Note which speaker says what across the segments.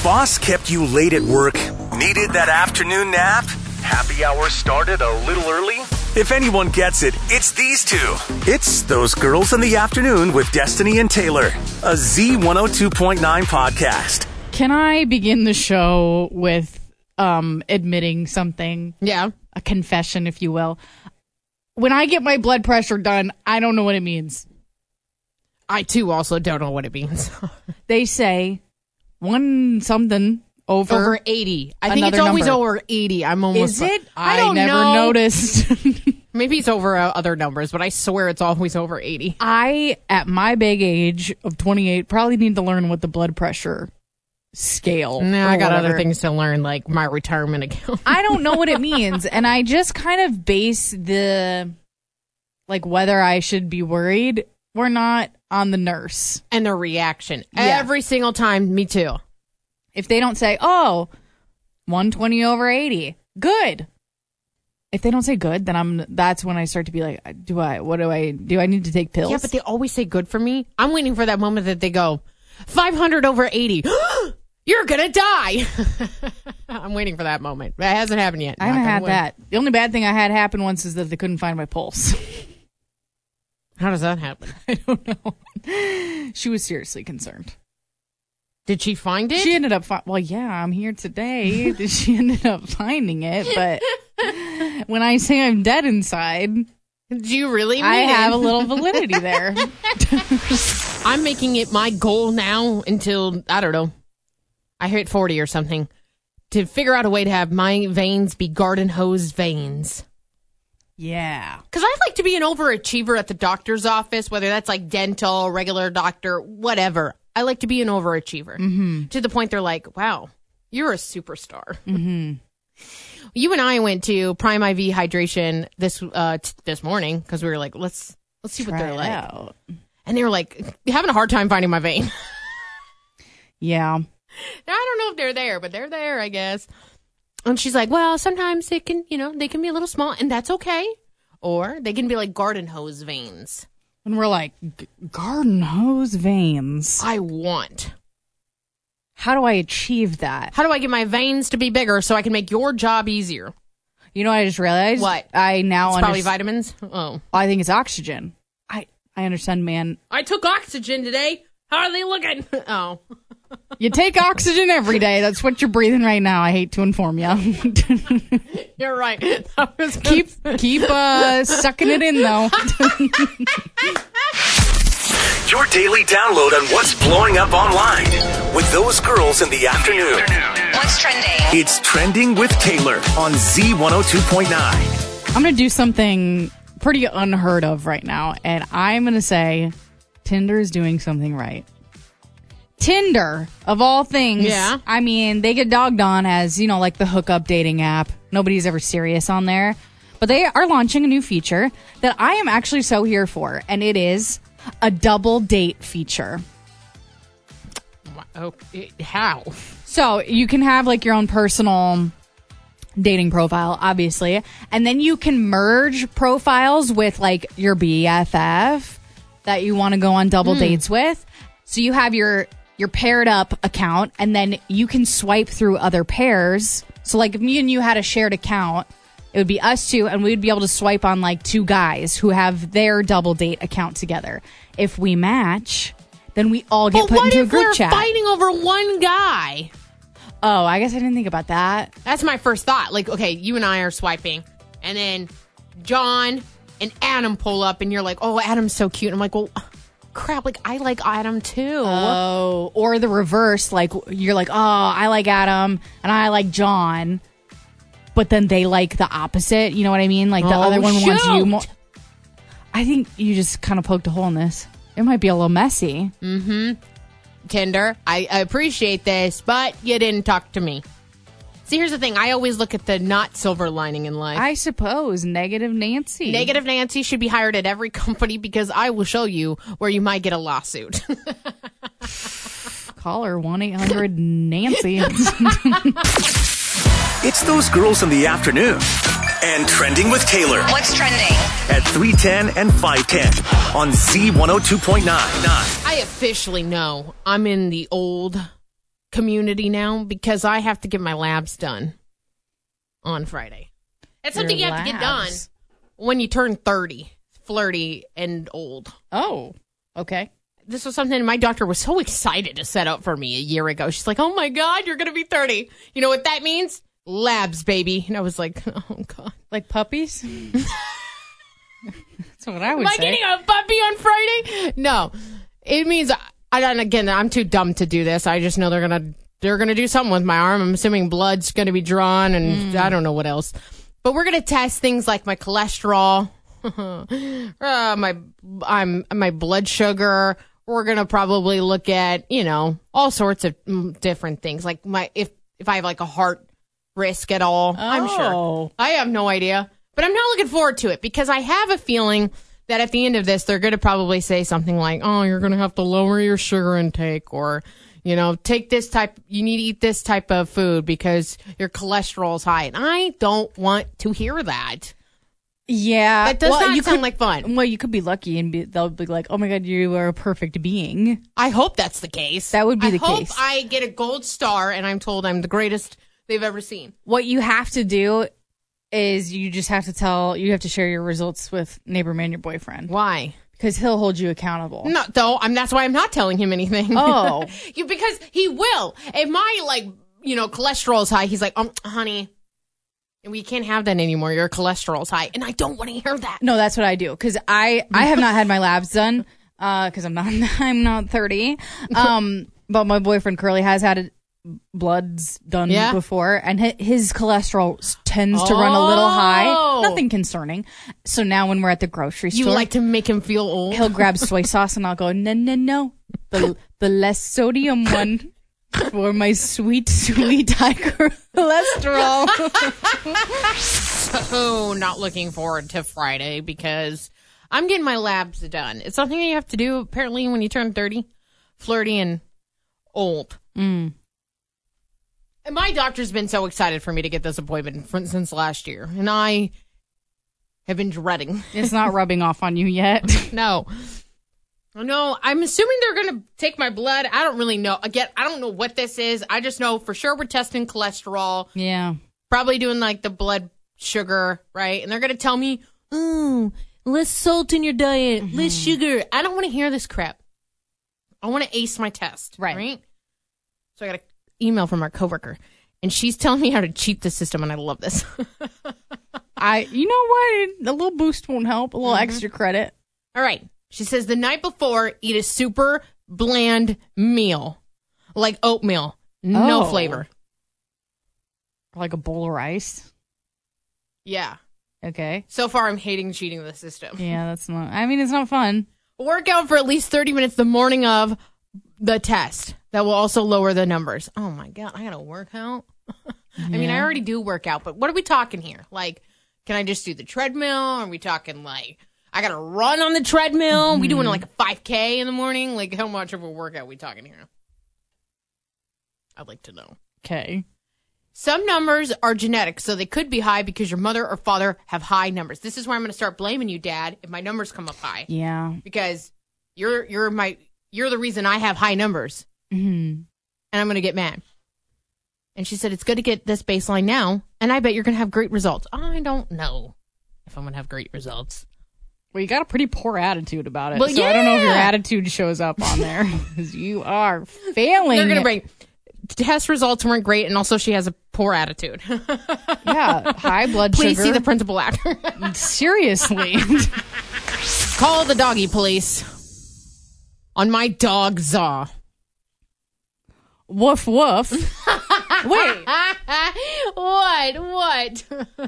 Speaker 1: boss kept you late at work? Needed that afternoon nap? Happy hour started a little early? If anyone gets it, it's these two. It's Those Girls in the Afternoon with Destiny and Taylor, a Z102.9 podcast.
Speaker 2: Can I begin the show with admitting something?
Speaker 3: Yeah.
Speaker 2: A confession, if you will. When I get my blood pressure done, I don't know what it means.
Speaker 3: I, too, also don't know what it means.
Speaker 2: They say one something over
Speaker 3: 80. I think it's always
Speaker 2: number.
Speaker 3: over 80. I'm almost.
Speaker 2: Is it?
Speaker 3: I don't
Speaker 2: never
Speaker 3: know.
Speaker 2: noticed.
Speaker 3: Maybe it's over other numbers, but I swear it's always over 80.
Speaker 2: I, at my big age of 28, probably need to learn what the blood pressure scale.
Speaker 3: No, I got
Speaker 2: whatever.
Speaker 3: other things to learn, like my retirement account.
Speaker 2: I don't know what it means, and I just kind of base the, like, whether I should be worried or not on the nurse.
Speaker 3: And their reaction.
Speaker 2: Yeah.
Speaker 3: Every single time, me too.
Speaker 2: If they don't say, 120 over 80, good. If they don't say good, then that's when I start to be like, do I need to take pills?
Speaker 3: Yeah, but they always say good for me. I'm waiting for that moment that they go, 500 over 80. You're gonna die. I'm waiting for that moment. It hasn't happened yet.
Speaker 2: I haven't had that. The only bad thing I had happen once is that they couldn't find my pulse.
Speaker 3: How does that happen?
Speaker 2: I don't know. She was seriously concerned.
Speaker 3: Did she find it?
Speaker 2: She ended up, well, yeah, I'm here today. She ended up finding it, but when I say I'm dead inside,
Speaker 3: do you really mean
Speaker 2: I
Speaker 3: it?
Speaker 2: have a little validity there.
Speaker 3: I'm making it my goal now until, I don't know, I hit 40 or something, to figure out a way to have my veins be garden hose veins.
Speaker 2: Yeah.
Speaker 3: Because I like to be an overachiever at the doctor's office, whether that's like dental, regular doctor, whatever. I like to be an overachiever. Mm-hmm. To the point they're like, wow, you're a superstar.
Speaker 2: Mm-hmm.
Speaker 3: You and I went to Prime IV Hydration this morning because we were like, let's see what they're like.
Speaker 2: Out.
Speaker 3: And they were like, having a hard time finding my vein.
Speaker 2: Yeah.
Speaker 3: Now, I don't know if they're there, but they're there, I guess. And she's like, well, sometimes they can be a little small, and that's okay. Or they can be like garden hose veins.
Speaker 2: And we're like, garden hose veins.
Speaker 3: I want.
Speaker 2: How do I achieve that?
Speaker 3: How do I get my veins to be bigger so I can make your job easier?
Speaker 2: You know what I just realized?
Speaker 3: What?
Speaker 2: I now
Speaker 3: It's
Speaker 2: understand.
Speaker 3: probably vitamins? Oh.
Speaker 2: I think it's oxygen. I understand, man.
Speaker 3: I took oxygen today. How are they looking? Oh.
Speaker 2: You take oxygen every day. That's what you're breathing right now. I hate to inform you.
Speaker 3: You're right.
Speaker 2: Keep sucking it in, though.
Speaker 1: Your daily download on what's blowing up online with Those Girls in the Afternoon.
Speaker 4: What's trending?
Speaker 1: It's Trending with Taylor on Z102.9.
Speaker 2: I'm going to do something pretty unheard of right now, and I'm going to say Tinder is doing something right. Tinder, of all things.
Speaker 3: Yeah.
Speaker 2: I mean, they get dogged on as, like the hookup dating app. Nobody's ever serious on there. But they are launching a new feature that I am actually so here for, and it is a double date feature.
Speaker 3: Oh, how?
Speaker 2: So you can have like your own personal dating profile, obviously, and then you can merge profiles with like your BFF that you want to go on double dates with. So you have your paired up account, and then you can swipe through other pairs. So like if me and you had a shared account, it would be us two, and we would be able to swipe on like two guys who have their double date account together. If we match, then we all get put into a group chat.
Speaker 3: What if we're fighting over one guy?
Speaker 2: Oh, I guess I didn't think about that.
Speaker 3: That's my first thought. Like, okay, you and I are swiping, and then John and Adam pull up, and you're like, oh, Adam's so cute. I'm like, well, crap, like, I like Adam too.
Speaker 2: Oh, or the reverse, like, you're like, oh, I like Adam, and I like John, but then they like the opposite, you know what I mean? Like, the other one wants you more. I think you just kind of poked a hole in this. It might be a little messy.
Speaker 3: Mm-hmm. Tinder, I appreciate this, but you didn't talk to me. See, here's the thing. I always look at the not silver lining in life.
Speaker 2: I suppose. Negative Nancy.
Speaker 3: Negative Nancy should be hired at every company because I will show you where you might get a lawsuit.
Speaker 2: Call her 1-800-NANCY.
Speaker 1: It's Those Girls in the Afternoon and Trending with Taylor
Speaker 4: What's trending?
Speaker 1: at 3:10 and 5:10 on Z102.9.
Speaker 3: I officially know I'm in the old community now because I have to get my labs done on Friday. It's something you have to get done when you turn 30, flirty and old.
Speaker 2: Oh, okay.
Speaker 3: This was something my doctor was so excited to set up for me a year ago. She's like, oh my God, you're going to be 30. You know what that means? Labs, baby. And I was like, oh God.
Speaker 2: Like puppies? That's what I would say.
Speaker 3: Am I getting a puppy on Friday? No. It means, again, I'm too dumb to do this. I just know they're gonna do something with my arm. I'm assuming blood's going to be drawn and I don't know what else. But we're going to test things like my cholesterol, my blood sugar. We're going to probably look at, all sorts of different things. Like if I have like a heart risk at all. I'm sure. I have no idea. But I'm not looking forward to it because I have a feeling that at the end of this, they're going to probably say something like, oh, you're going to have to lower your sugar intake or, take this type, you need to eat this type of food because your cholesterol's high. And I don't want to hear that.
Speaker 2: Yeah.
Speaker 3: That does not sound like fun.
Speaker 2: Well, you could be lucky and they'll be like, oh my God, you are a perfect being.
Speaker 3: I hope that's the case.
Speaker 2: That would be the case.
Speaker 3: I hope I get a gold star and I'm told I'm the greatest they've ever seen.
Speaker 2: What you have to do is you just have to share your results with Neighbor Man, your boyfriend.
Speaker 3: Why?
Speaker 2: Because he'll hold you accountable.
Speaker 3: No, though, that's why I'm not telling him anything.
Speaker 2: Oh.
Speaker 3: Because he will. If my, cholesterol is high, he's like, honey, we can't have that anymore. Your cholesterol's high. And I don't want to hear that.
Speaker 2: No, that's what I do. Because I have not had my labs done because I'm not 30. But my boyfriend Curly has had bloods done before, and his cholesterol tends to run a little high. Nothing concerning. So now when we're at the grocery store,
Speaker 3: you like to make him feel old.
Speaker 2: He'll grab soy sauce, and I'll go, no, the less sodium one for my sweet high cholesterol.
Speaker 3: So not looking forward to Friday because I'm getting my labs done. It's something that you have to do apparently when you turn 30, flirty and old. And my doctor's been so excited for me to get this appointment since last year. And I have been dreading.
Speaker 2: It's not rubbing off on you yet.
Speaker 3: No, I'm assuming they're going to take my blood. I don't really know. Again, I don't know what this is. I just know for sure we're testing cholesterol.
Speaker 2: Yeah.
Speaker 3: Probably doing like the blood sugar, right? And they're going to tell me, less salt in your diet, less sugar. I don't want to hear this crap. I want to ace my test. Right? So I got an email from our coworker, and she's telling me how to cheat the system, and I love this.
Speaker 2: You know what? A little boost won't help. A little extra credit.
Speaker 3: All right. She says the night before, eat a super bland meal, like oatmeal, no flavor.
Speaker 2: Like a bowl of rice?
Speaker 3: Yeah.
Speaker 2: Okay.
Speaker 3: So far, I'm hating cheating the system.
Speaker 2: Yeah, it's not fun.
Speaker 3: Work out for at least 30 minutes the morning of the test. That will also lower the numbers. Oh, my God. I got to work out? I mean, I already do work out, but what are we talking here? Like, can I just do the treadmill? Are we talking like, I got to run on the treadmill? We doing like a 5K in the morning? Like, how much of a workout are we talking here? I'd like to know.
Speaker 2: Okay.
Speaker 3: Some numbers are genetic, so they could be high because your mother or father have high numbers. This is where I'm going to start blaming you, Dad, if my numbers come up high.
Speaker 2: Yeah.
Speaker 3: Because you're the reason I have high numbers. And I'm going to get mad. And she said, it's good to get this baseline now, and I bet you're going to have great results. I don't know if I'm going to have great results.
Speaker 2: Well, you got a pretty poor attitude about it.
Speaker 3: Well,
Speaker 2: so I don't know if your attitude shows up on there. Because you are failing.
Speaker 3: They're going to bring test results weren't great, and also she has a poor attitude.
Speaker 2: Yeah, high blood sugar.
Speaker 3: Please see the principal after.
Speaker 2: Seriously.
Speaker 3: Call the doggy police on my dog Zaw.
Speaker 2: Woof woof. Wait.
Speaker 3: What?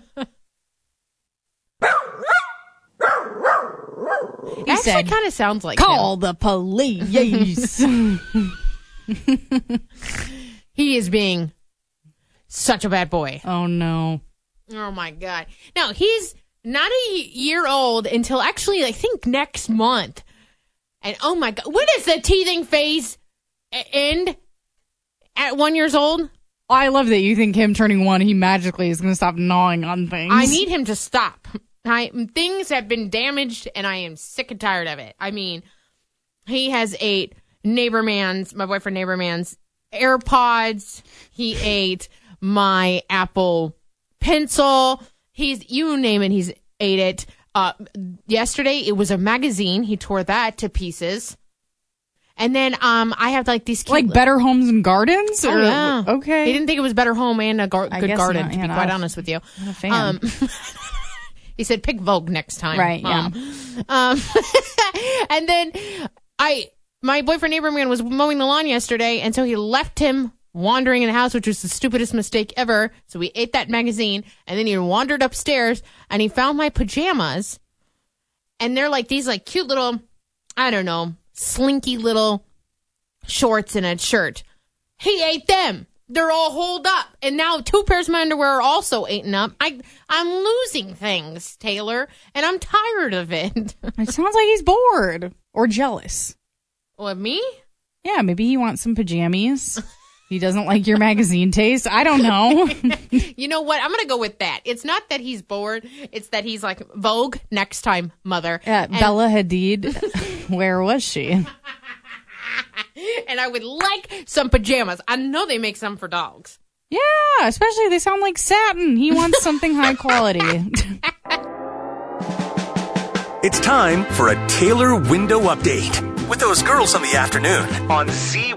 Speaker 2: He said,
Speaker 3: kind of sounds like
Speaker 2: call
Speaker 3: him.
Speaker 2: the police.
Speaker 3: He is being such a bad boy.
Speaker 2: Oh, no.
Speaker 3: Oh, my God. No, he's not a year old until actually, I think, next month. And, oh, my God. When does the teething phase end? At 1 year old?
Speaker 2: I love that you think him turning 1, he magically is going to stop gnawing on things.
Speaker 3: I need him to stop. Things have been damaged, and I am sick and tired of it. I mean, he has ate my boyfriend Neighbor Man's AirPods. He ate my Apple Pencil. You name it, he's ate it. Yesterday, it was a magazine. He tore that to pieces. And then I have like these cute...
Speaker 2: Like Better Homes and Gardens?
Speaker 3: Oh, yeah.
Speaker 2: Okay.
Speaker 3: He didn't think it was Better Home and a good garden,
Speaker 2: not,
Speaker 3: to be quite honest with you.
Speaker 2: I'm not a fan.
Speaker 3: He said, pick Vogue next time.
Speaker 2: Right, yeah.
Speaker 3: And then my boyfriend Abraham was mowing the lawn yesterday, and so he left him wandering in the house, which was the stupidest mistake ever. So we ate that magazine, and then he wandered upstairs, and he found my pajamas, and they're like these like cute little, I don't know, slinky little shorts and a shirt. He ate them. They're all holed up. And now 2 pairs of my underwear are also eaten up. I'm losing things, Taylor, and I'm tired of it.
Speaker 2: It sounds like he's bored or jealous.
Speaker 3: What, me?
Speaker 2: Yeah, maybe he wants some pajamas. He doesn't like your magazine taste. I don't know.
Speaker 3: You know what? I'm going to go with that. It's not that he's bored. It's that he's like, Vogue, next time, mother.
Speaker 2: Bella Hadid, where was she?
Speaker 3: And I would like some pajamas. I know they make some for dogs.
Speaker 2: Yeah, especially they sound like satin. He wants something high quality.
Speaker 1: It's time for a Taylor Window Update with those girls in the afternoon on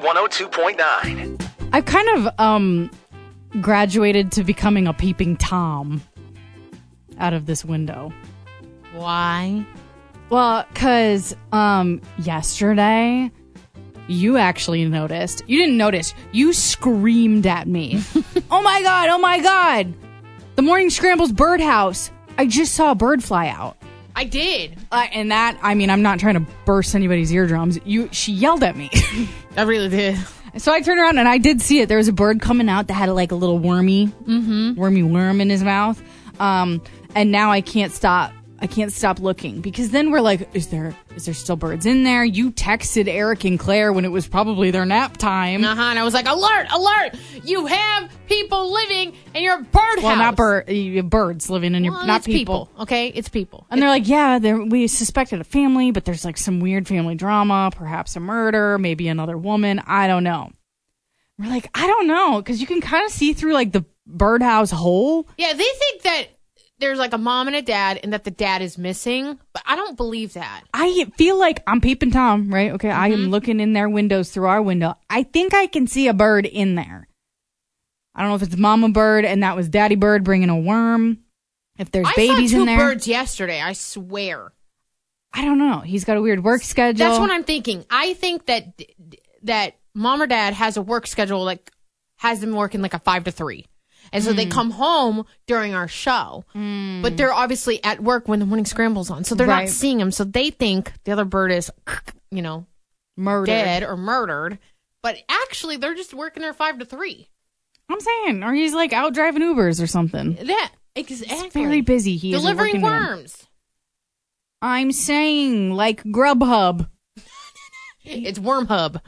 Speaker 1: C102.9.
Speaker 2: I've kind of graduated to becoming a peeping Tom out of this window.
Speaker 3: Why?
Speaker 2: Well, because yesterday... You actually noticed. You didn't notice. You screamed at me. Oh my God, oh my God. The Morning Scramble's birdhouse. I just saw a bird fly out.
Speaker 3: I did.
Speaker 2: And that, I mean, I'm not trying to burst anybody's eardrums. She yelled at me.
Speaker 3: I really did.
Speaker 2: So I turned around and I did see it. There was a bird coming out that had like a little wormy worm in his mouth. And now I can't stop looking because then we're like, is there still birds in there? You texted Eric and Claire when it was probably their nap time.
Speaker 3: And I was like, alert, alert! You have people living in your birdhouse.
Speaker 2: Well, not birds living in your, not people.
Speaker 3: Okay, it's people.
Speaker 2: And they're like, yeah, we suspected a family, but there's like some weird family drama, perhaps a murder, maybe another woman. I don't know. We're like, I don't know, because you can kind of see through like the birdhouse hole.
Speaker 3: Yeah, they think that there's like a mom and a dad and that the dad is missing, but I don't believe that.
Speaker 2: I feel like I'm peeping Tom, right? Okay, I am looking in their windows through our window. I think I can see a bird in there. I don't know if it's mama bird and that was daddy bird bringing a worm. If there's babies in there.
Speaker 3: I saw 2 birds yesterday, I swear.
Speaker 2: I don't know. He's got a weird work schedule.
Speaker 3: That's what I'm thinking. I think that mom or dad has a work schedule, like has them working like a 5 to 3. And so they come home during our show, but they're obviously at work when the Morning Scramble's on. So they're not seeing him. So they think the other bird is, murdered. Dead or murdered. But actually, they're just working their 5 to 3.
Speaker 2: I'm saying, or he's like out driving Ubers or something.
Speaker 3: That, exactly.
Speaker 2: He's very busy. He is
Speaker 3: delivering worms.
Speaker 2: I'm saying, like Grubhub.
Speaker 3: It's Wormhub.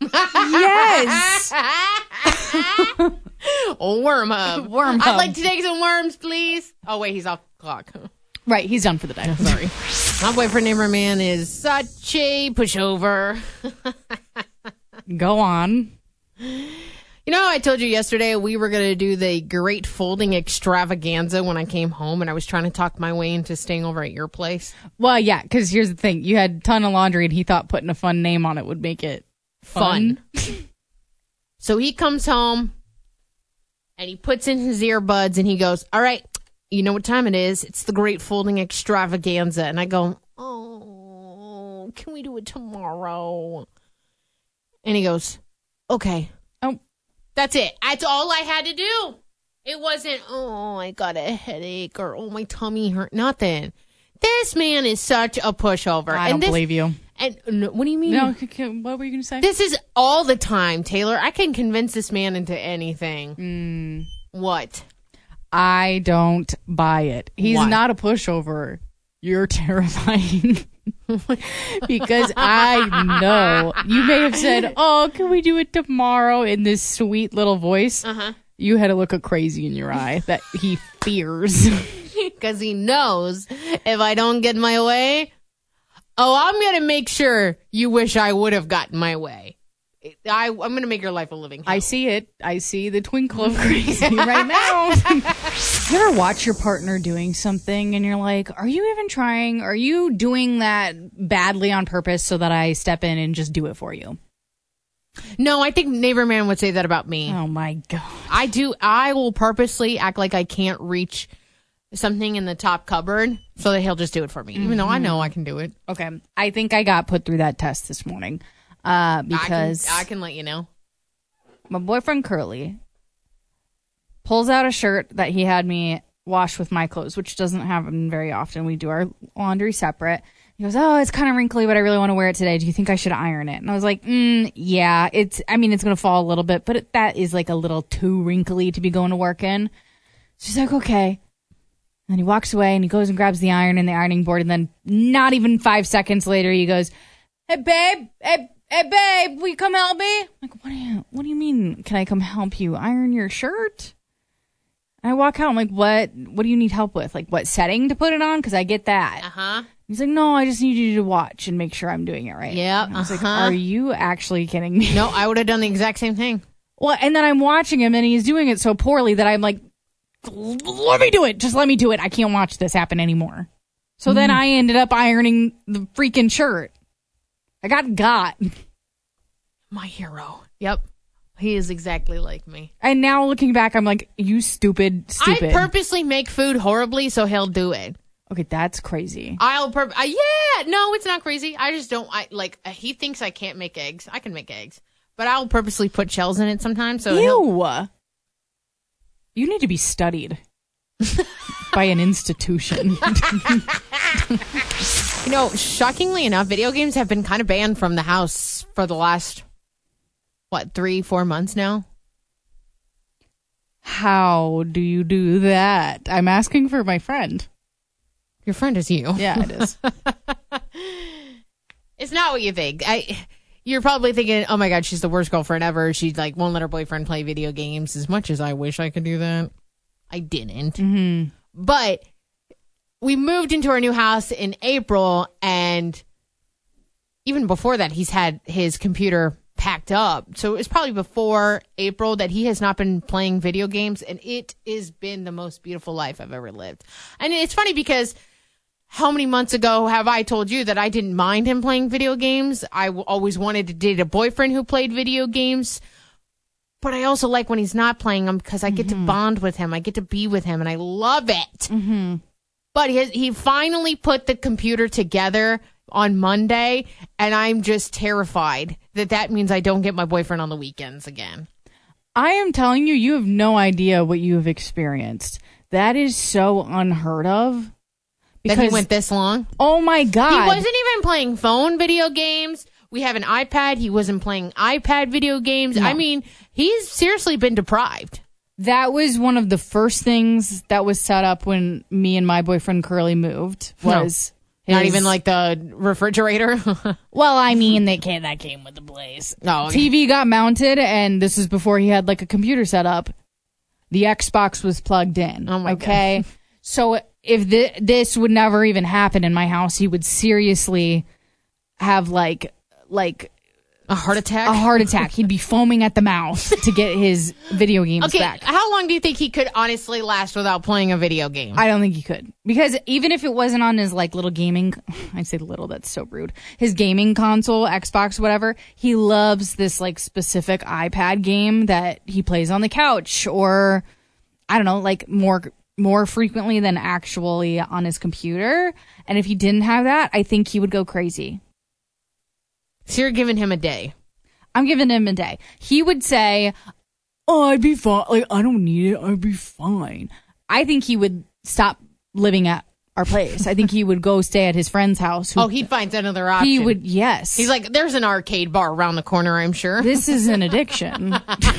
Speaker 2: Yes.
Speaker 3: Wormhub.
Speaker 2: Wormhub.
Speaker 3: I'd like to take some worms, please. Oh, wait, he's off the clock.
Speaker 2: Right, he's done for the day.
Speaker 3: Sorry. My boyfriend, Neighborman, is such a pushover.
Speaker 2: Go on.
Speaker 3: You know, I told you yesterday we were going to do the great folding extravaganza when I came home, and I was trying to talk my way into staying over at your place.
Speaker 2: Well, yeah, because here's the thing. You had a ton of laundry, and he thought putting a fun name on it would make it fun.
Speaker 3: So he comes home, and he puts in his earbuds, and he goes, all right, you know what time it is. It's the great folding extravaganza. And I go, oh, can we do it tomorrow? And he goes, okay.
Speaker 2: Oh.
Speaker 3: That's it. That's all I had to do. It wasn't, oh, I got a headache or, oh, my tummy hurt. Nothing. This man is such a pushover.
Speaker 2: I don't believe you.
Speaker 3: And what do you mean?
Speaker 2: No, what were you going to say?
Speaker 3: This is all the time, Taylor. I can convince this man into anything. What?
Speaker 2: I don't buy it. He's
Speaker 3: Why?
Speaker 2: not a pushover. You're terrifying. Because I know you may have said, oh, can we do it tomorrow in this sweet little voice? You had a look of crazy in your eye that he fears.
Speaker 3: Because he knows if I don't get my way, I'm going to make sure you wish I would have gotten my way. I'm going to make your life a living hell.
Speaker 2: I see it. I see the twinkle of crazy right now. You ever watch your partner doing something and you're like, are you even trying? Are you doing that badly on purpose so that I step in and just do it for you?
Speaker 3: No, I think Neighbor Man would say that about me.
Speaker 2: Oh, my God.
Speaker 3: I do. I will purposely act like I can't reach something in the top cupboard so that he'll just do it for me, even though I know I can do it.
Speaker 2: Okay. I think I got put through that test this morning because
Speaker 3: I can let you know.
Speaker 2: My boyfriend Curly pulls out a shirt that he had me wash with my clothes, which doesn't happen very often. We do our laundry separate. He goes, oh, it's kind of wrinkly, but I really want to wear it today. Do you think I should iron it? And I was like, yeah, it's going to fall a little bit, but that is like a little too wrinkly to be going to work in. She's like, okay. And then he walks away and he goes and grabs the iron and the ironing board. And then not even 5 seconds later, he goes, hey, babe, will you come help me? I'm like, what do you mean? Can I come help you iron your shirt? And I walk out. I'm like, what do you need help with? Like, what setting to put it on? Because I get that.
Speaker 3: Uh-huh.
Speaker 2: He's like, no, I just need you to watch and make sure I'm doing it right.
Speaker 3: Yeah.
Speaker 2: I was like, are you actually kidding me?
Speaker 3: No, I would have done the exact same thing.
Speaker 2: Well, and then I'm watching him and he's doing it so poorly that I'm like, let me do it. Just let me do it. I can't watch this happen anymore. So then I ended up ironing the freaking shirt. I got.
Speaker 3: My hero. Yep. He is exactly like me.
Speaker 2: And now looking back, I'm like, you stupid.
Speaker 3: I purposely make food horribly so he'll do it.
Speaker 2: Okay, that's crazy.
Speaker 3: Yeah, no, it's not crazy. I just don't, he thinks I can't make eggs. I can make eggs. But I'll purposely put shells in it sometimes. So
Speaker 2: Ew. You need to be studied by an institution.
Speaker 3: Shockingly enough, video games have been kind of banned from the house for the last, 3-4 months now?
Speaker 2: How do you do that? I'm asking for my friend.
Speaker 3: Your friend is you.
Speaker 2: Yeah, it is.
Speaker 3: It's not what you think. You're probably thinking, oh my God, she's the worst girlfriend ever. She won't let her boyfriend play video games. As much as I wish I could do that, I didn't.
Speaker 2: Mm-hmm.
Speaker 3: But we moved into our new house in April, and even before that, he's had his computer packed up. So it was probably before April that he has not been playing video games, and it has been the most beautiful life I've ever lived. And it's funny because how many months ago have I told you that I didn't mind him playing video games? I always wanted to date a boyfriend who played video games. But I also like when he's not playing them because I get to bond with him. I get to be with him, and I love it.
Speaker 2: Mm-hmm.
Speaker 3: But he finally put the computer together on Monday, and I'm just terrified that means I don't get my boyfriend on the weekends again.
Speaker 2: I am telling you, you have no idea what you have experienced. That is so unheard of.
Speaker 3: That he went this long?
Speaker 2: Oh my God.
Speaker 3: He wasn't even playing phone video games. We have an iPad. He wasn't playing iPad video games. No. I mean, he's seriously been deprived.
Speaker 2: That was one of the first things that was set up when me and my boyfriend Curly moved. Not
Speaker 3: even like the refrigerator?
Speaker 2: Well, I mean, that came with the place.
Speaker 3: Oh, okay.
Speaker 2: TV got mounted, and this is before he had like a computer set up. The Xbox was plugged in.
Speaker 3: Oh my God.
Speaker 2: So if this would never even happen in my house, he would seriously have like
Speaker 3: a heart attack?
Speaker 2: A heart attack. He'd be foaming at the mouth to get his video games back.
Speaker 3: How long do you think he could honestly last without playing a video game?
Speaker 2: I don't think he could. Because even if it wasn't on his like little gaming, I say little, that's so rude. His gaming console, Xbox, whatever, he loves this like specific iPad game that he plays on the couch or I don't know, like more frequently than actually on his computer. And if he didn't have that, I think he would go crazy.
Speaker 3: So you're giving him a day?
Speaker 2: I'm giving him a day. He would say, oh, I'd be fine. Like, I don't need it. I'd be fine. I think he would stop living at our place. I think he would go stay at his friend's house.
Speaker 3: He'd find another option.
Speaker 2: He would, yes.
Speaker 3: He's like, there's an arcade bar around the corner, I'm sure.
Speaker 2: This is an addiction.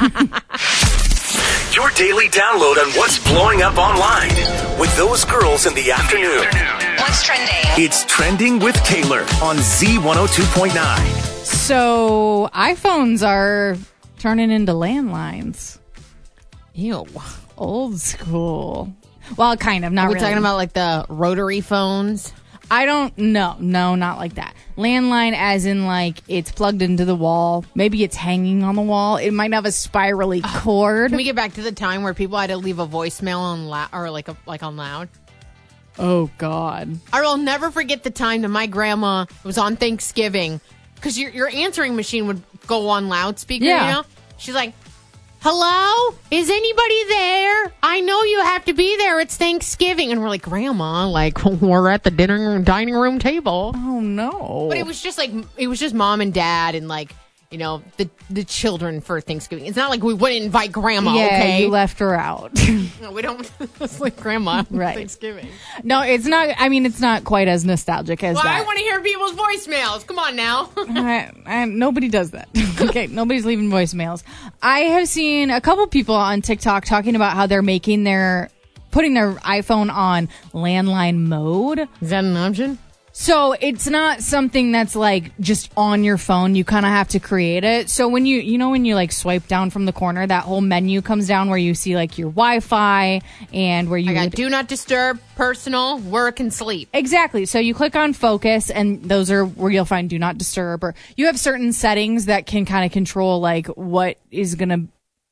Speaker 1: Your daily download on what's blowing up online with those girls in the afternoon.
Speaker 4: What's trending?
Speaker 1: It's Trending with Taylor on Z102.9.
Speaker 2: So iPhones are turning into landlines.
Speaker 3: Ew.
Speaker 2: Old school. Well, kind of. Not
Speaker 3: Are we
Speaker 2: really.
Speaker 3: talking about like the rotary phones?
Speaker 2: I don't know. No, not like that. Landline as in, like, it's plugged into the wall. Maybe it's hanging on the wall. It might have a spirally cord.
Speaker 3: Can we get back to the time where people had to leave a voicemail on on loud?
Speaker 2: Oh, God.
Speaker 3: I will never forget the time that my grandma was on Thanksgiving, because your answering machine would go on loudspeaker, you know? She's like, hello? Is anybody there? I know you have to be there. It's Thanksgiving. And we're like, Grandma, like, we're at the dining room table.
Speaker 2: Oh, no.
Speaker 3: But it was just mom and dad and, like, you know, the children for Thanksgiving. It's not like we wouldn't invite Grandma, okay?
Speaker 2: You left her out.
Speaker 3: No, we don't. It's like Grandma
Speaker 2: right.
Speaker 3: Thanksgiving.
Speaker 2: No, it's not. I mean, it's not quite as nostalgic as that.
Speaker 3: I want to hear people's voicemails. Come on now.
Speaker 2: Nobody does that. Okay, nobody's leaving voicemails. I have seen a couple people on TikTok talking about how they're putting their iPhone on landline mode.
Speaker 3: Is that an option?
Speaker 2: So it's not something that's like just on your phone. You kind of have to create it. So when when you like swipe down from the corner, that whole menu comes down where you see like your Wi-Fi and where you
Speaker 3: got do not disturb, personal, work, and sleep.
Speaker 2: Exactly. So you click on focus, and those are where you'll find do not disturb. Or you have certain settings that can kind of control like what is going to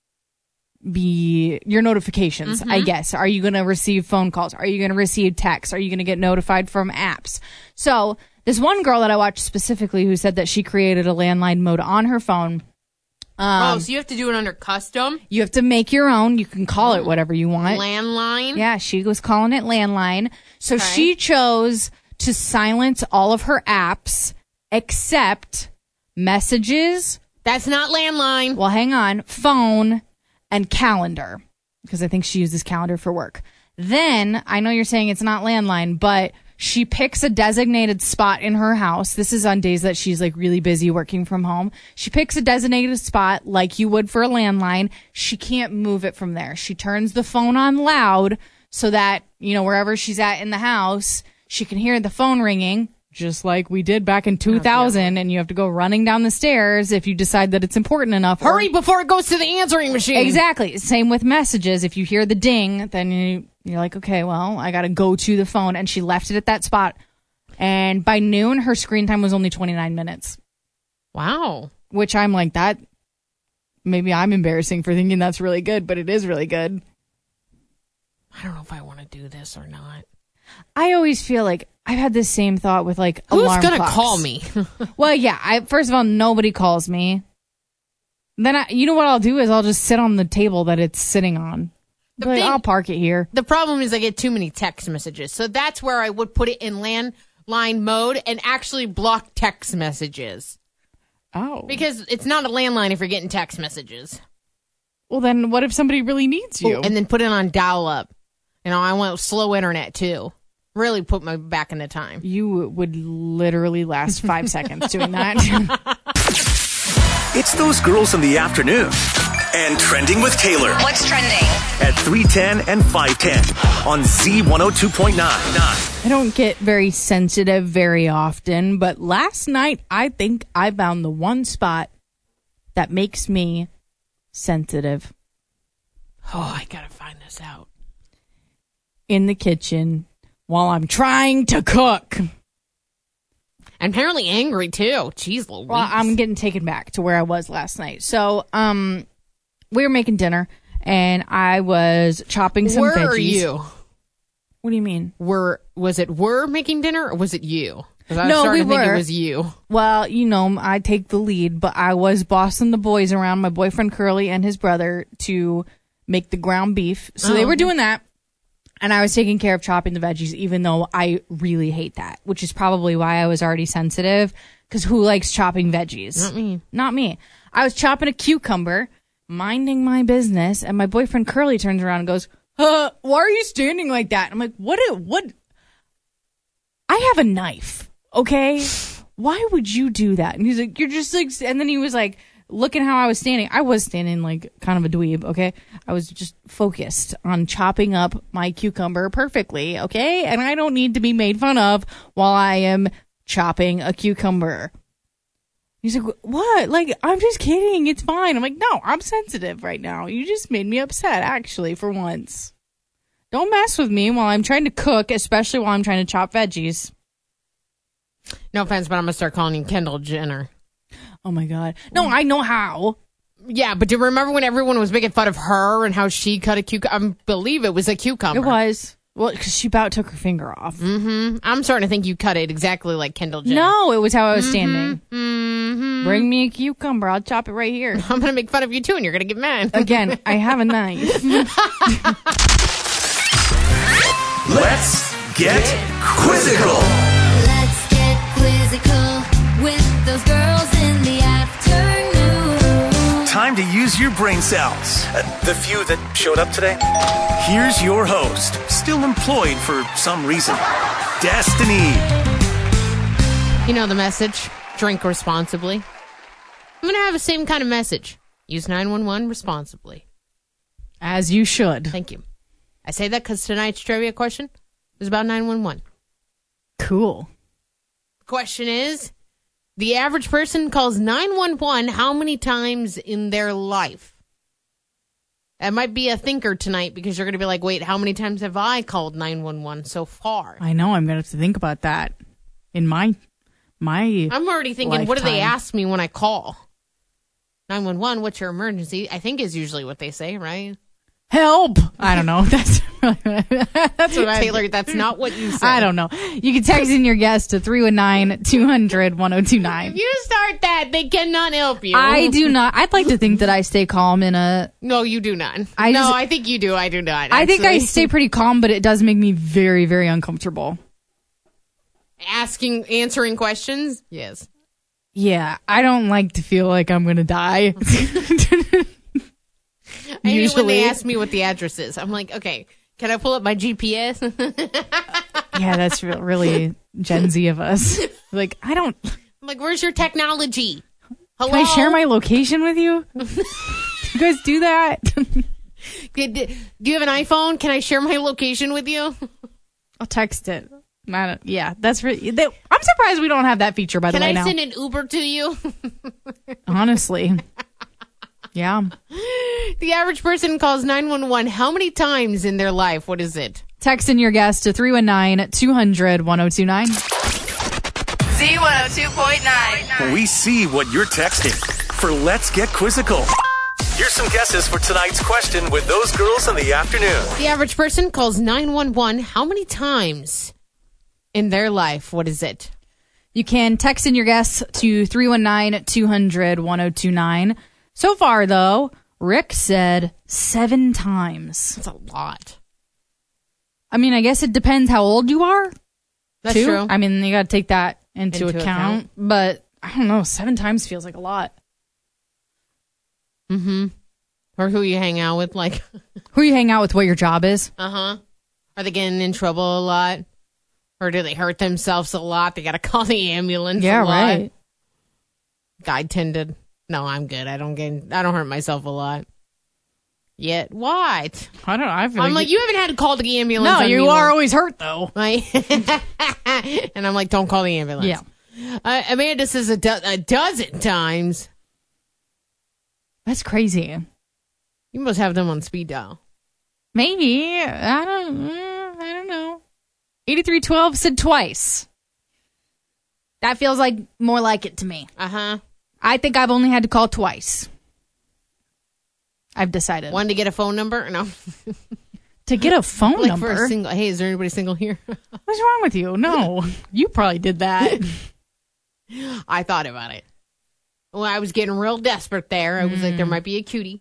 Speaker 2: be your notifications, I guess. Are you going to receive phone calls? Are you going to receive texts? Are you going to get notified from apps? So this one girl that I watched specifically who said that she created a landline mode on her phone.
Speaker 3: So you have to do it under custom?
Speaker 2: You have to make your own. You can call it whatever you want.
Speaker 3: Landline?
Speaker 2: Yeah, she was calling it landline. So she chose to silence all of her apps except messages.
Speaker 3: That's not landline.
Speaker 2: Well, hang on. Phone and calendar, because I think she uses calendar for work. Then, I know you're saying it's not landline, but she picks a designated spot in her house. This is on days that she's like really busy working from home. She picks a designated spot like you would for a landline. She can't move it from there. She turns the phone on loud so that, wherever she's at in the house, she can hear the phone ringing. Just like we did back in 2000, and you have to go running down the stairs if you decide that it's important enough.
Speaker 3: Hurry before it goes to the answering machine.
Speaker 2: Exactly. Same with messages. If you hear the ding, then you're like, okay, well, I got to go to the phone. And she left it at that spot. And by noon, her screen time was only 29 minutes.
Speaker 3: Wow.
Speaker 2: Which I'm like, that, maybe I'm embarrassing for thinking that's really good, but it is really good.
Speaker 3: I don't know if I want to do this or not.
Speaker 2: I always feel like I've had this same thought with like
Speaker 3: who's
Speaker 2: alarm
Speaker 3: gonna
Speaker 2: clocks.
Speaker 3: call me?
Speaker 2: Well, yeah. First of all, nobody calls me. Then you know what I'll do is I'll just sit on the table that it's sitting on. I'll park it here.
Speaker 3: The problem is I get too many text messages, so that's where I would put it in landline mode and actually block text messages.
Speaker 2: Oh,
Speaker 3: because it's not a landline if you're getting text messages.
Speaker 2: Well, then what if somebody really needs you?
Speaker 3: And then put it on dial up. I want slow internet too. Really put my back in the time.
Speaker 2: You would literally last 5 seconds doing that.
Speaker 1: It's those girls in the afternoon. And Trending with Taylor.
Speaker 4: What's trending?
Speaker 1: At 3:10 and 5:10 on Z102.9.
Speaker 2: I don't get very sensitive very often, but last night I think I found the one spot that makes me sensitive.
Speaker 3: Oh, I gotta find this out.
Speaker 2: In the kitchen while I'm trying to cook.
Speaker 3: And apparently angry, too. Jeez Louise.
Speaker 2: Well, I'm getting taken back to where I was last night. So, we were making dinner, and I was chopping some veggies.
Speaker 3: Where are you?
Speaker 2: What do you mean?
Speaker 3: Was it we're making dinner, or was it you?
Speaker 2: No, we were.
Speaker 3: Think it was you.
Speaker 2: Well, I take the lead, but I was bossing the boys around, my boyfriend Curly and his brother, to make the ground beef. So they were doing that. And I was taking care of chopping the veggies, even though I really hate that, which is probably why I was already sensitive, because who likes chopping veggies?
Speaker 3: Not me.
Speaker 2: Not me. I was chopping a cucumber, minding my business, and my boyfriend Curly turns around and goes, why are you standing like that? I'm like, what? I have a knife, okay? Why would you do that? And he's like, you're just like, and then he was like, look at how I was standing. I was standing like kind of a dweeb, okay? I was just focused on chopping up my cucumber perfectly, okay? And I don't need to be made fun of while I am chopping a cucumber. He's like, what? Like, I'm just kidding. It's fine. I'm like, no, I'm sensitive right now. You just made me upset, actually, for once. Don't mess with me while I'm trying to cook, especially while I'm trying to chop veggies.
Speaker 3: No offense, but I'm going to start calling you Kendall Jenner.
Speaker 2: Oh, my God. No, I know how.
Speaker 3: Yeah, but do you remember when everyone was making fun of her and how she cut a cucumber? I believe it was a cucumber.
Speaker 2: It was. Well, because she about took her finger off.
Speaker 3: Mm-hmm. I'm starting to think you cut it exactly like Kendall Jenner.
Speaker 2: No, it was how I was standing. Bring me a cucumber. I'll chop it right here.
Speaker 3: I'm going to make fun of you, too, and you're going to get mad.
Speaker 2: Again, I have a knife.
Speaker 1: Let's get quizzical.
Speaker 4: Let's get quizzical with those girls in the afternoon.
Speaker 1: Time to use your brain cells. The few that showed up today. Here's your host, still employed for some reason, Destiny.
Speaker 3: You know the message. Drink responsibly. I'm going to have the same kind of message. Use 911 responsibly.
Speaker 2: As you should.
Speaker 3: Thank you. I say that because tonight's trivia question is about 911.
Speaker 2: Cool.
Speaker 3: The question is, the average person calls 911 how many times in their life? That might be a thinker tonight because you're going to be like, wait, how many times have I called 911 so far?
Speaker 2: I know. I'm going to have to think about that in my
Speaker 3: I'm already thinking, what do they
Speaker 2: lifetime.
Speaker 3: ask me when I call? 911, what's your emergency? I think is usually what they say, right?
Speaker 2: help. I don't know. That's what
Speaker 3: Taylor, that's not what you said.
Speaker 2: I don't know. You can text in your guess to 319-200-1029.
Speaker 3: If you start that, they cannot help you.
Speaker 2: I do not. I'd like to think that I stay calm in a...
Speaker 3: No, you do not.
Speaker 2: I
Speaker 3: I think you do. I do not.
Speaker 2: I think I
Speaker 3: actually.
Speaker 2: stay pretty calm, but it does make me very, very uncomfortable.
Speaker 3: Answering questions? Yes.
Speaker 2: Yeah, I don't like to feel like I'm going to die.
Speaker 3: I hate when they
Speaker 2: Usually.
Speaker 3: ask me what the address is. I'm like, okay, can I pull up my GPS?
Speaker 2: Yeah, that's really Gen Z of us. Like, I don't...
Speaker 3: I'm like, where's your technology? Hello?
Speaker 2: Can I share my location with you? Do you guys do that?
Speaker 3: Do you have an iPhone? Can I share my location with you?
Speaker 2: I'll text it. Yeah, that's really... I'm surprised we don't have that feature, by the
Speaker 3: Can
Speaker 2: way,
Speaker 3: I
Speaker 2: now.
Speaker 3: send an Uber to you?
Speaker 2: Honestly. Yeah.
Speaker 3: The average person calls 911 how many times in their life? What is it?
Speaker 2: Text in your guess to 319-200-1029.
Speaker 5: Z102.9.
Speaker 1: We see what you're texting for Let's Get Quizzical. Here's some guesses for tonight's question with those girls in the afternoon.
Speaker 3: The average person calls 911 how many times in their life? What is it?
Speaker 2: You can text in your guess to 319-200-1029. So far, though, Rick said 7 times.
Speaker 3: That's a lot.
Speaker 2: I mean, I guess it depends how old you are.
Speaker 3: That's
Speaker 2: too.
Speaker 3: true.
Speaker 2: I mean, you got to take that into
Speaker 3: Into
Speaker 2: account.
Speaker 3: account.
Speaker 2: But I don't know, 7 times feels like a lot.
Speaker 3: Mm-hmm. Or who you hang out with, like,
Speaker 2: Who you hang out with, what your job is.
Speaker 3: uh-huh. Are they getting in trouble a lot? Or do they hurt themselves a lot? They got to call the ambulance
Speaker 2: Yeah,
Speaker 3: a lot.
Speaker 2: right.
Speaker 3: I tended. No, I'm good. I don't hurt myself a lot. Yet. What?
Speaker 2: I don't know. I feel
Speaker 3: I'm like, you haven't had to call the ambulance.
Speaker 2: No,
Speaker 3: on
Speaker 2: you
Speaker 3: me
Speaker 2: are
Speaker 3: once.
Speaker 2: always hurt, though.
Speaker 3: Like, and I'm like, don't call the ambulance.
Speaker 2: Yeah.
Speaker 3: Amanda says a dozen times.
Speaker 2: That's crazy.
Speaker 3: You must have them on speed dial.
Speaker 2: Maybe. I don't know. 8312 said twice. That feels like more like it to me.
Speaker 3: Uh-huh.
Speaker 2: I think I've only had to call twice. I've decided.
Speaker 3: One to get a phone number? No.
Speaker 2: To get a phone
Speaker 3: Like
Speaker 2: number?
Speaker 3: for a single. Hey, is there anybody single here?
Speaker 2: What's wrong with you? No. You probably did that.
Speaker 3: I thought about it. Well, I was getting real desperate there. I was like, there might be a cutie.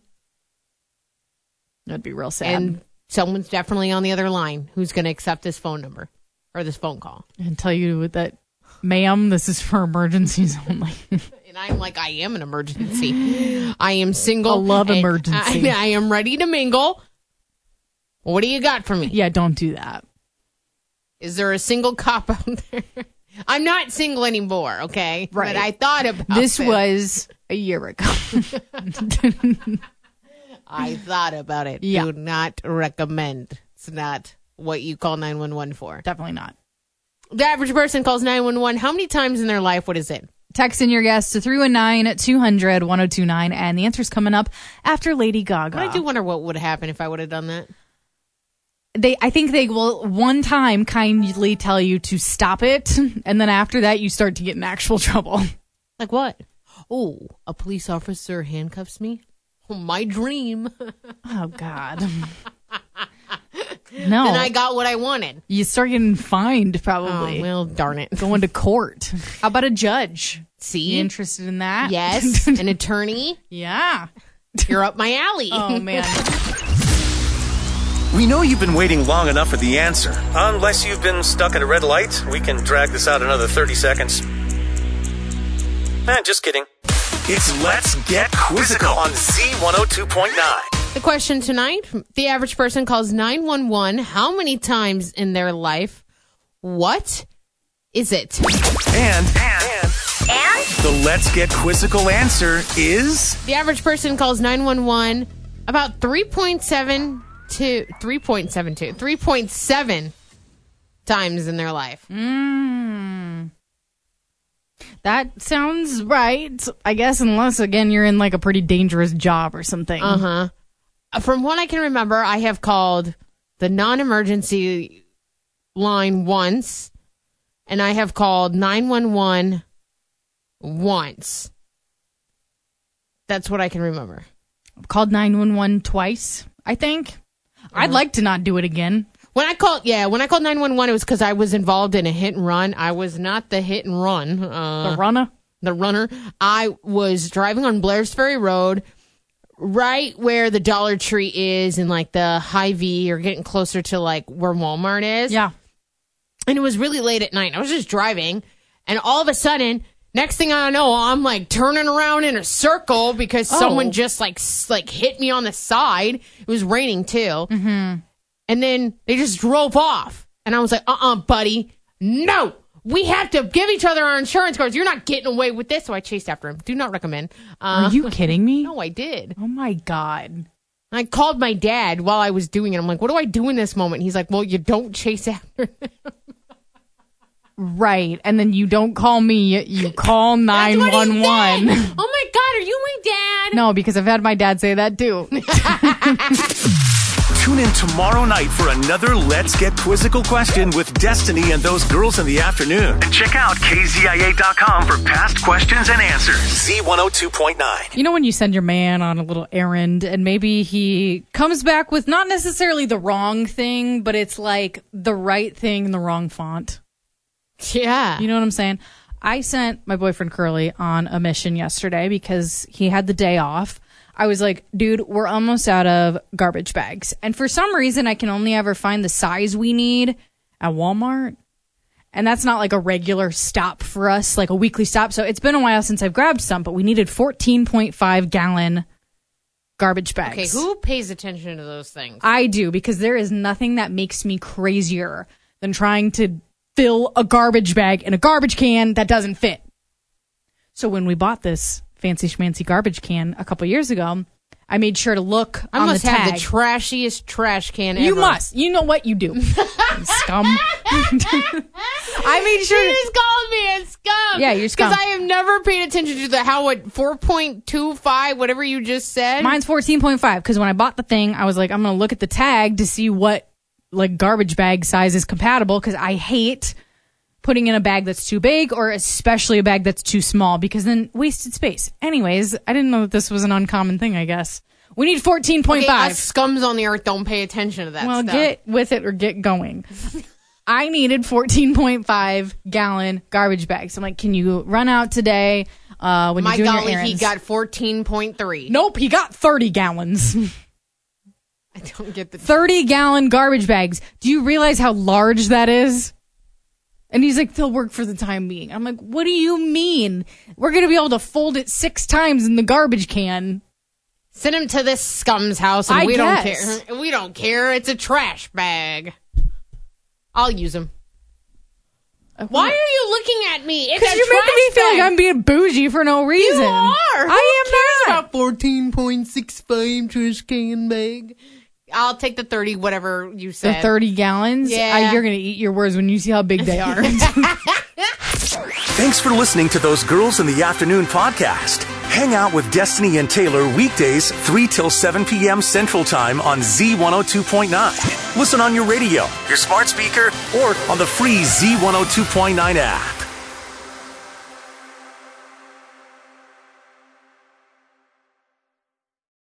Speaker 2: That'd be real sad.
Speaker 3: And someone's definitely on the other line who's going to accept this phone number or this phone call.
Speaker 2: And tell you that, ma'am, this is for emergencies only.
Speaker 3: And I'm like, I am an emergency. I am single.
Speaker 2: A love
Speaker 3: and
Speaker 2: emergency.
Speaker 3: I am ready to mingle. What do you got for me?
Speaker 2: Yeah, don't do that.
Speaker 3: Is there a single cop out there? I'm not single anymore, okay?
Speaker 2: Right.
Speaker 3: But I thought about
Speaker 2: This
Speaker 3: it.
Speaker 2: was a year ago.
Speaker 3: I thought about it.
Speaker 2: Yeah.
Speaker 3: Do not recommend. It's not what you call 911 for.
Speaker 2: Definitely not.
Speaker 3: The average person calls 911 how many times in their life? What is it?
Speaker 2: Text in your guess to 319-200-1029, and the answer's coming up after Lady Gaga.
Speaker 3: I do wonder what would happen if I would have done that.
Speaker 2: I think they will one time kindly tell you to stop it, and then after that you start to get in actual trouble.
Speaker 3: Like what? Oh, a police officer handcuffs me? Oh, my dream.
Speaker 2: Oh, God. No.
Speaker 3: Then I got what I wanted.
Speaker 2: You start getting fined, probably.
Speaker 3: Oh, well, darn it.
Speaker 2: Going to court. How about a judge?
Speaker 3: See?
Speaker 2: You interested in that?
Speaker 3: Yes. An attorney?
Speaker 2: Yeah.
Speaker 3: You're up my alley.
Speaker 2: Oh, man.
Speaker 1: We know you've been waiting long enough for the answer. Unless you've been stuck at a red light, we can drag this out another 30 seconds. Just kidding. It's Let's Get Quizzical on Z102.9.
Speaker 3: The question tonight, the average person calls 911 how many times in their life? What is it?
Speaker 1: And the Let's Get Quizzical answer is...
Speaker 3: The average person calls 911 about 3.7 times in their life.
Speaker 2: That sounds right, I guess, unless, again, you're in, like, a pretty dangerous job or something.
Speaker 3: Uh-huh. From what I can remember, I have called the non-emergency line once, and I have called 911 once. That's what I can remember.
Speaker 2: I've called 911 twice, I think. I'd like to not do it again.
Speaker 3: When I called 911, it was because I was involved in a hit and run. I was not the hit and run.
Speaker 2: The runner?
Speaker 3: The runner. I was driving on Blair's Ferry Road, right where the Dollar Tree is and like the Hy-Vee, or getting closer to like where Walmart is.
Speaker 2: Yeah.
Speaker 3: And it was really late at night. I was just driving, and all of a sudden, next thing I know, I'm like turning around in a circle because someone just like hit me on the side. It was raining too. Mm-hmm. And then they just drove off. And I was like, buddy, no. We have to give each other our insurance cards. You're not getting away with this. So I chased after him. Do not recommend.
Speaker 2: Are you kidding me?
Speaker 3: No, I did.
Speaker 2: Oh, my God.
Speaker 3: I called my dad while I was doing it. I'm like, what do I do in this moment? He's like, well, you don't chase after him.
Speaker 2: Right. And then you don't call me. You call 911.
Speaker 3: Oh, my God. Are you my dad?
Speaker 2: No, because I've had my dad say that, too.
Speaker 1: Tune in tomorrow night for another Let's Get Quizzical question with Destiny and those girls in the afternoon. And check out KZIA.com for past questions and answers. Z102.9.
Speaker 2: You know when you send your man on a little errand and maybe he comes back with not necessarily the wrong thing, but it's like the right thing in the wrong font?
Speaker 3: Yeah.
Speaker 2: You know what I'm saying? I sent my boyfriend Curly on a mission yesterday because he had the day off. I was like, dude, we're almost out of garbage bags. And for some reason, I can only ever find the size we need at Walmart. And that's not like a regular stop for us, like a weekly stop. So it's been a while since I've grabbed some, but we needed 14.5 gallon garbage bags.
Speaker 3: Okay, who pays attention to those things?
Speaker 2: I do, because there is nothing that makes me crazier than trying to fill a garbage bag in a garbage can that doesn't fit. So when we bought this fancy schmancy garbage can a couple years ago, I made sure to look on the tag.
Speaker 3: I must have the trashiest trash can ever.
Speaker 2: You must. You know what you do. Scum. I made sure.
Speaker 3: You just called me a scum.
Speaker 2: Yeah, you're scum.
Speaker 3: Because I have never paid attention to the 4.25, whatever you just said.
Speaker 2: Mine's 14.5, because when I bought the thing, I was like, I'm going to look at the tag to see what like garbage bag size is compatible, because I hate putting in a bag that's too big, or especially a bag that's too small, because then wasted space. Anyways, I didn't know that this was an uncommon thing, I guess. We need 14.5.
Speaker 3: Okay, us scums on the earth don't pay attention to that stuff.
Speaker 2: Well, get with it or get going. I needed 14.5 gallon garbage bags. I'm like, can you run out today when you're doing your errands?
Speaker 3: He got 14.3.
Speaker 2: Nope, he got 30 gallons.
Speaker 3: I don't get the
Speaker 2: 30 gallon garbage bags. Do you realize how large that is? And he's like, they'll work for the time being. I'm like, what do you mean? We're going to be able to fold it 6 times in the garbage can.
Speaker 3: Send him to this scum's house, and we
Speaker 2: guess.
Speaker 3: don't care. We don't care. It's a trash bag. I'll use him. Why are you looking at me?
Speaker 2: Because you're making me feel like I'm being bougie for no reason.
Speaker 3: You are.
Speaker 2: I am not.
Speaker 3: 14.65 trash can bag. I'll take the 30, whatever you said.
Speaker 2: The 30 gallons?
Speaker 3: Yeah.
Speaker 2: You're going to eat your words when you see how big they are.
Speaker 1: Thanks for listening to Those Girls in the Afternoon podcast. Hang out with Destiny and Taylor weekdays 3 till 7 p.m. Central Time on Z102.9. Listen on your radio, your smart speaker, or on the free Z102.9 app.